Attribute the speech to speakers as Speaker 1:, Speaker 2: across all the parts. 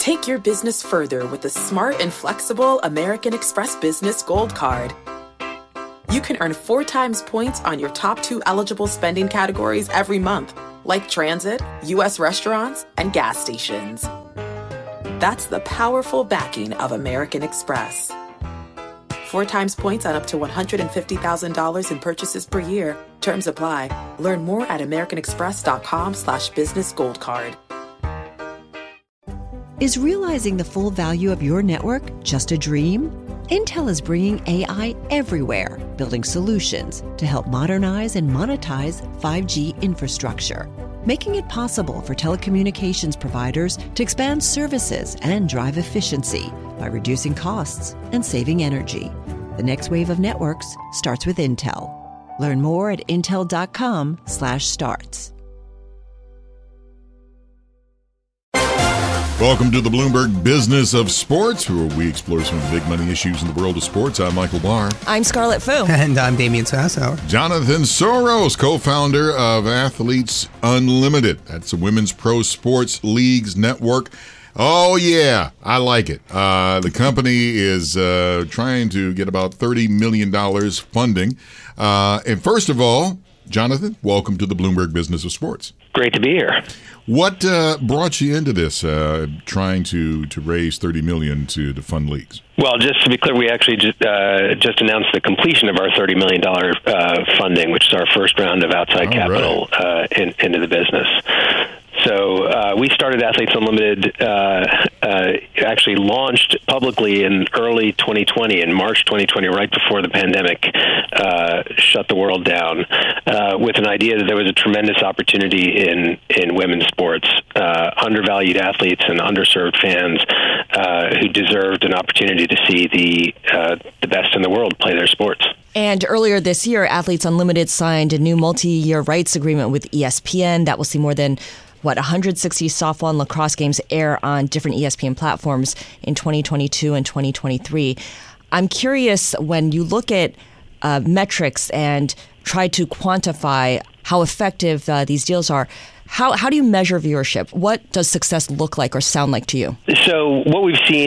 Speaker 1: Take your business further with the smart and flexible American Express Business Gold Card. You can earn 4 times points on your top 2 eligible spending categories every month, like transit, U.S. restaurants, and gas stations. That's the powerful backing of American Express. 4 times points on up to $150,000 in purchases per year. Terms apply. Learn more at americanexpress.com/businessgoldcard.
Speaker 2: Is realizing the full value of your network just a dream? Intel is bringing AI everywhere, building solutions to help modernize and monetize 5G infrastructure, making it possible for telecommunications providers to expand services and drive efficiency by reducing costs and saving energy. The next wave of networks starts with Intel. Learn more at intel.com/starts.
Speaker 3: Welcome to the Bloomberg Business of Sports, where we explore some of the big money issues in the world of sports. I'm Michael Barr.
Speaker 4: I'm Scarlett Fu.
Speaker 5: And I'm Damian Sassower.
Speaker 3: Jonathan Soros, co-founder of Athletes Unlimited. That's a women's pro sports leagues network. Oh, yeah, I like it. The company is trying to get about $30 million funding. And first of all, Jonathan, welcome to the Bloomberg Business of Sports.
Speaker 6: Great to be here.
Speaker 3: What brought you into this, trying to raise $30 million to fund leagues?
Speaker 6: Well, just to be clear, we actually just announced the completion of our $30 million funding, which is our first round of outside capital into the business. So we started Athletes Unlimited, actually launched publicly in early 2020, in March 2020, right before the pandemic shut the world down, with an idea that there was a tremendous opportunity in women's sports, undervalued athletes and underserved fans who deserved an opportunity to see the best in the world play their sports.
Speaker 4: And earlier this year, Athletes Unlimited signed a new multi-year rights agreement with ESPN that will see more than 160 softball and lacrosse games air on different ESPN platforms in 2022 and 2023. I'm curious, when you look at metrics and try to quantify how effective these deals are, how do you measure viewership? What does success look like or sound like to you?
Speaker 6: So what we've seen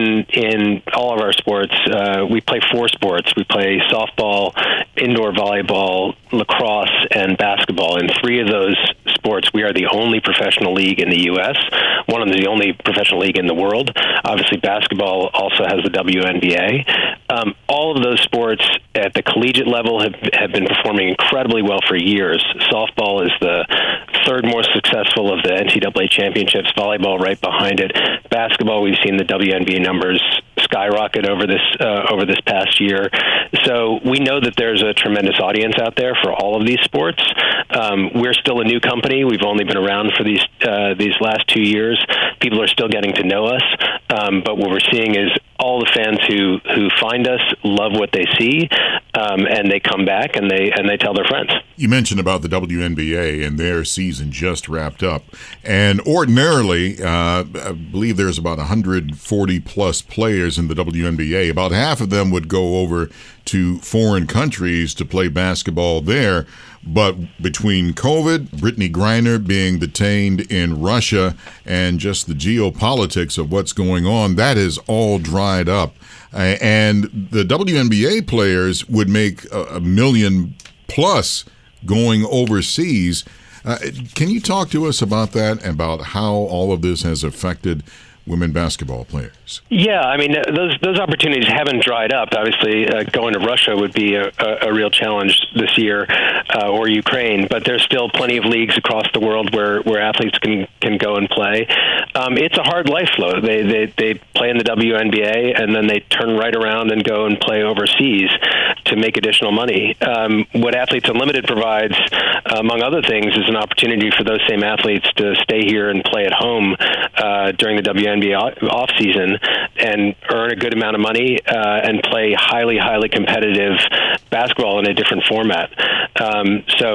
Speaker 6: in all of our sports, we play 4 sports. We play softball, indoor volleyball, lacrosse, and basketball. In 3 of those sports, we are the only professional league in the U.S., one of the only professional league in the world. Obviously, basketball also has the WNBA. All of those sports at the collegiate level have been performing incredibly well for years. Softball is the 3rd most successful of the NCAA championships, volleyball right behind it. Basketball, we've seen the WNBA numbers skyrocket over this past year. So we know that there's a tremendous audience out there for all of these sports. We're still a new company. We've only been around for these last 2 years. People are still getting to know us. But what we're seeing is all the fans who find us love what they see, and they come back and they tell their friends.
Speaker 3: You mentioned about the WNBA, and their season just wrapped up. And ordinarily, I believe there's about 140 plus players in the WNBA. About half of them would go over to foreign countries to play basketball there. But between COVID, Brittany Griner being detained in Russia, and just the geopolitics of what's going on, that is all dried up. And the WNBA players would make $1 million plus going overseas. Can you talk to us about that, and about how all of this has affected women basketball players?
Speaker 6: Yeah, I mean, those opportunities haven't dried up. Obviously, going to Russia would be a real challenge this year, or Ukraine, but there's still plenty of leagues across the world where athletes can go and play. It's a hard life, though. They play in the WNBA, and then they turn right around and go and play overseas to make additional money. What Athletes Unlimited provides, among other things, is an opportunity for those same athletes to stay here and play at home during the WNBA off season and earn a good amount of money and play highly competitive basketball in a different format. So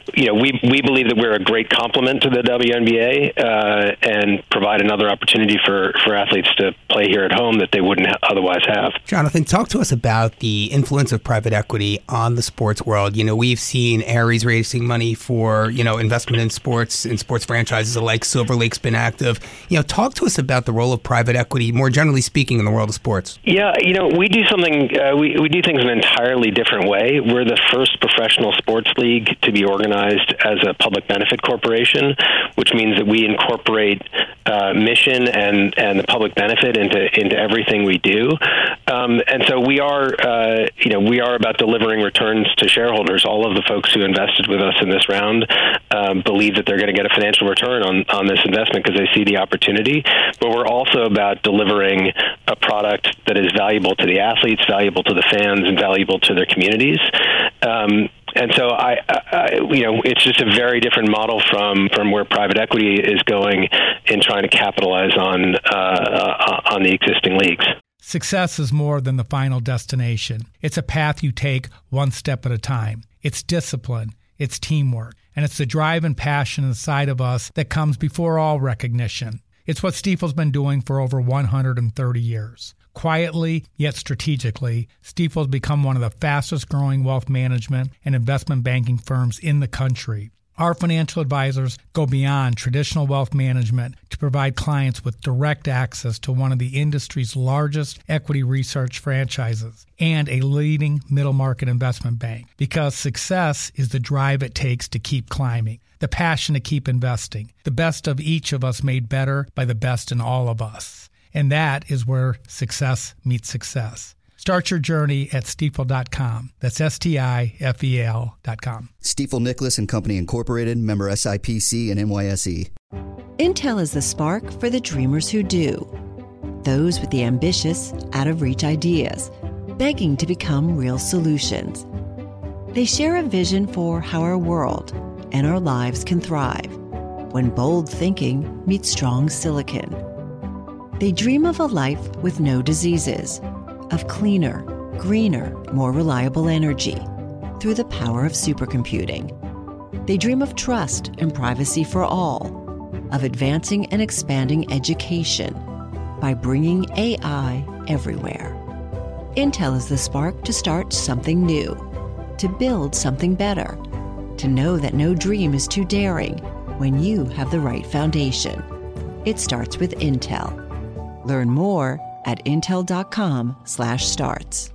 Speaker 6: we believe that we're a great complement to the WNBA and provide another opportunity for athletes to play here at home that they wouldn't otherwise have.
Speaker 5: Jonathan, talk to us about the influence of private equity on the sports world. We've seen Ares raising money for, investment in sports franchises like Silver Lake's been active. Talk to us about the role of private equity, more generally speaking, in the world of sports.
Speaker 6: Yeah, we do something, we do things in an entirely different way. We're the first professional sports league to be organized as a public benefit corporation, which means that we incorporate mission and the public benefit into everything we do. And so we are about delivering returns to shareholders. All of the folks who invested with us in this round believe that they're going to get a financial return on this investment because they see the opportunity. But we're also about delivering a product that is valuable to the athletes, valuable to the fans, and valuable to their communities. And so it's just a very different model from where private equity is going in trying to capitalize on the existing leagues.
Speaker 7: Success is more than the final destination. It's a path you take one step at a time. It's discipline, it's teamwork, and it's the drive and passion inside of us that comes before all recognition. It's what Stifel's been doing for over 130 years. Quietly, yet strategically, Stifel's become one of the fastest-growing wealth management and investment banking firms in the country. Our financial advisors go beyond traditional wealth management to provide clients with direct access to one of the industry's largest equity research franchises and a leading middle-market investment bank, because success is the drive it takes to keep climbing, the passion to keep investing, the best of each of us made better by the best in all of us. And that is where success meets success. Start your journey at Stifel.com. That's STIFEL.com.
Speaker 8: Stifel Nicholas and Company Incorporated, member SIPC and NYSE.
Speaker 2: Intel is the spark for the dreamers who do. Those with the ambitious, out-of-reach ideas, begging to become real solutions. They share a vision for how our world and our lives can thrive when bold thinking meets strong silicon. They dream of a life with no diseases, of cleaner, greener, more reliable energy through the power of supercomputing. They dream of trust and privacy for all, of advancing and expanding education by bringing AI everywhere. Intel is the spark to start something new, to build something better, to know that no dream is too daring when you have the right foundation. It starts with Intel. Learn more at intel.com/starts.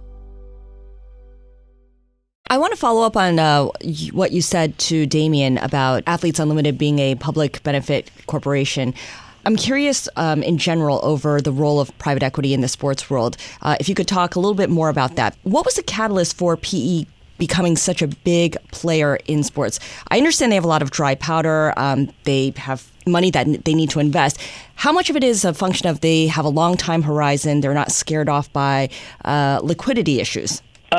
Speaker 4: I want to follow up on what you said to Damien about Athletes Unlimited being a public benefit corporation. I'm curious in general over the role of private equity in the sports world. If you could talk a little bit more about that. What was the catalyst for PE becoming such a big player in sports? I understand they have a lot of dry powder. They have money that they need to invest. How much of it is a function of they have a long time horizon, they're not scared off by liquidity issues?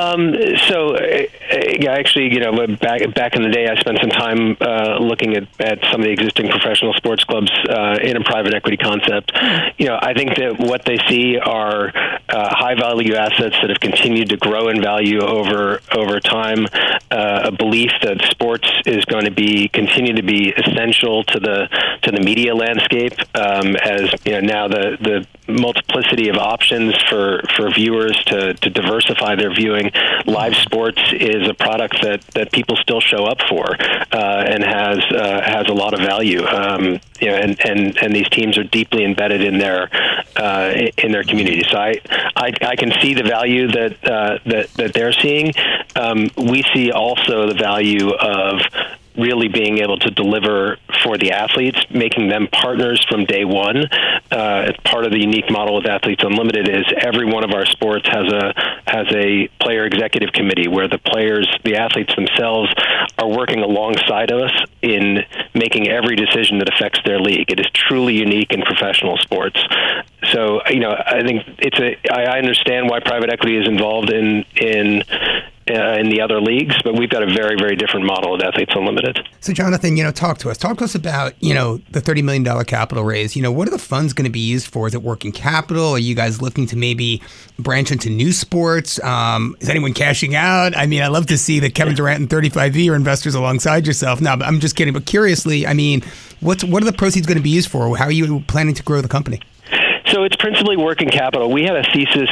Speaker 6: Actually, back in the day, I spent some time looking at some of the existing professional sports clubs in a private equity concept. I think that what they see are high value assets that have continued to grow in value over time. A belief that sports is going to continue to be essential to the media landscape, as now the multiplicity of options for viewers to diversify their viewing. Live sports is a product that people still show up for and has a lot of value. And these teams are deeply embedded in their community. So I can see the value that they're seeing. We see also the value of really being able to deliver for the athletes, making them partners from day one. Part of the unique model with Athletes Unlimited is every one of our sports has a player executive committee where the athletes themselves are working alongside us in making every decision that affects their league. It is truly unique in professional sports. So, I think I understand why private equity is involved in in the other leagues, but we've got a very, very different model at Athletes Unlimited.
Speaker 5: So, Jonathan, talk to us. Talk to us about, the $30 million capital raise. What are the funds going to be used for? Is it working capital? Are you guys looking to maybe branch into new sports? Is anyone cashing out? I mean, I love to see that Kevin Durant and 35V are investors alongside yourself. No, I'm just kidding. But curiously, I mean, what are the proceeds going to be used for? How are you planning to grow the company?
Speaker 6: So it's principally working capital. We had a thesis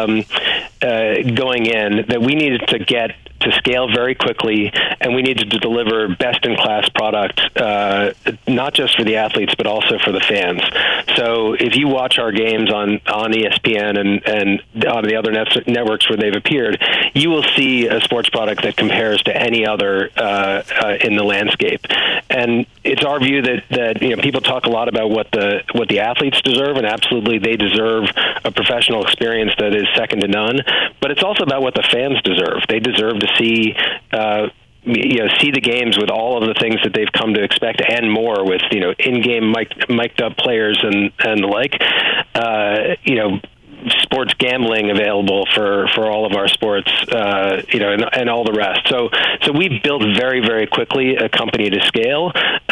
Speaker 6: going in that we needed to get to scale very quickly, and we needed to deliver best-in-class product, not just for the athletes, but also for the fans. So if you watch our games on ESPN and on the other networks where they've appeared, you will see a sports product that compares to any other in the landscape. And it's our view that people talk a lot about what the athletes deserve, and absolutely they deserve a professional experience that is second to none. But it's also about what the fans deserve. They deserve to see the games with all of the things that they've come to expect and more, with in-game mic'd up players and the like. Sports gambling available for all of our sports, and all the rest. So we've built very, very quickly a company to scale,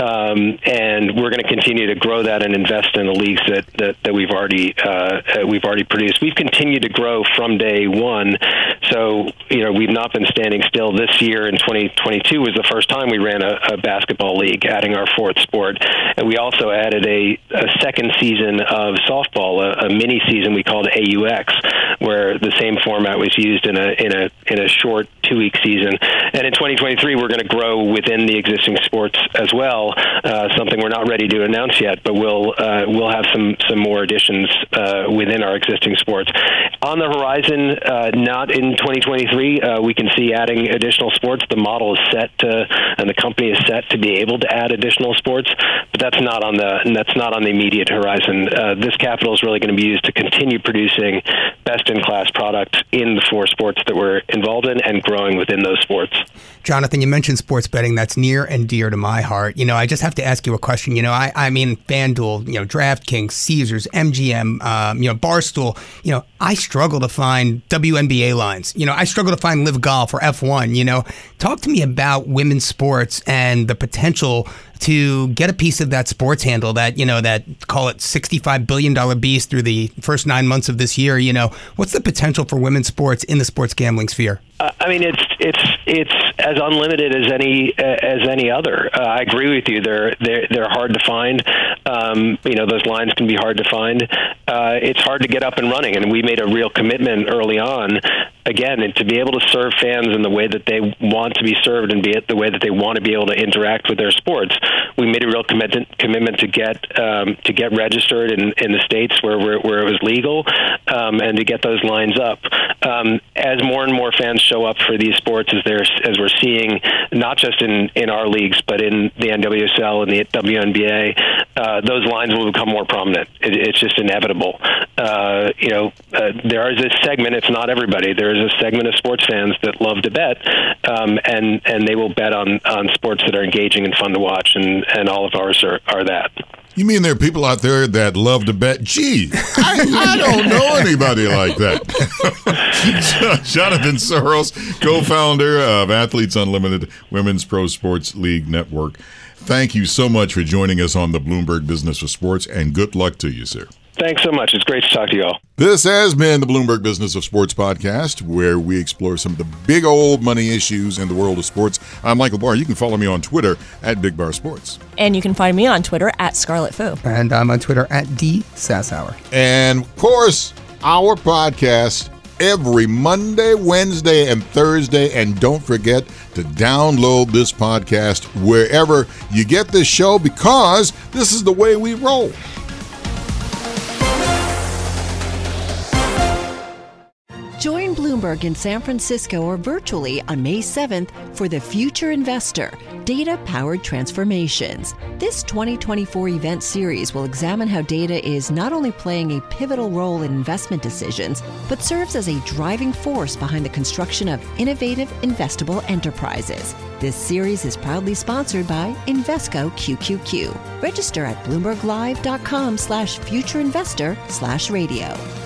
Speaker 6: and we're going to continue to grow that and invest in the leagues that we've already produced. We've continued to grow from day one. So we've not been standing still. This year in 2022 was the first time we ran a basketball league, adding our fourth sport, and we also added a second season of softball, a mini season we called AUX, where the same format was used in a short 2-week season. And in 2023, we're going to grow within the existing sports as well. Something we're not ready to announce yet, but we'll have some more additions within our existing sports. On the horizon, not in 2023, we can see adding additional sports. The model is set to, and the company is set to be able to add additional sports, but that's not on the immediate horizon. This capital is really going to be used to continue producing best-in-class product in the 4 sports that we're involved in and growing within those sports.
Speaker 5: Jonathan, you mentioned sports betting. That's near and dear to my heart. I just have to ask you a question. I mean, FanDuel, DraftKings, Caesars, MGM, Barstool. I struggle to find WNBA lines. I struggle to find Live Golf or F1. Talk to me about women's sports and the potential to get a piece of that sports handle, that call it $65 billion beast through the first 9 months of this year. What's the potential for women's sports in the sports gambling sphere?
Speaker 6: I mean, it's as unlimited as any other. I agree with you. They're hard to find. Those lines can be hard to find. It's hard to get up and running, and we made a real commitment early on, again, and to be able to serve fans in the way that they want to be served and the way that they want to be able to interact with their sports. We made a real commitment to get registered in the states where it was legal, and to get those lines up. As more and more fans show up for these sports, as we're seeing, not just in our leagues, but in the NWSL and the WNBA, those lines will become more prominent. It's just inevitable. There is this segment, it's not everybody, there is a segment of sports fans that love to bet, and they will bet on sports that are engaging and fun to watch, and all of ours are that.
Speaker 3: You mean there are people out there that love to bet? Gee, I don't know anybody like that. Jonathan Soros, co-founder of Athletes Unlimited, Women's Pro Sports League Network. Thank you so much for joining us on the Bloomberg Business of Sports, and good luck to you, sir.
Speaker 6: Thanks so much. It's great to talk to you all.
Speaker 3: This has been the Bloomberg Business of Sports podcast, where we explore some of the big old money issues in the world of sports. I'm Michael Barr. You can follow me on Twitter at Big Bar Sports.
Speaker 4: And you can find me on Twitter at Scarlet Fu.
Speaker 5: And I'm on Twitter at DSasshauer.
Speaker 3: And, of course, our podcast every Monday, Wednesday, and Thursday. And don't forget to download this podcast wherever you get this show, because this is the way we roll.
Speaker 2: Join Bloomberg in San Francisco or virtually on May 7th for The Future Investor, Data-Powered Transformations. This 2024 event series will examine how data is not only playing a pivotal role in investment decisions, but serves as a driving force behind the construction of innovative, investable enterprises. This series is proudly sponsored by Invesco QQQ. Register at BloombergLive.com/futureinvestor/radio.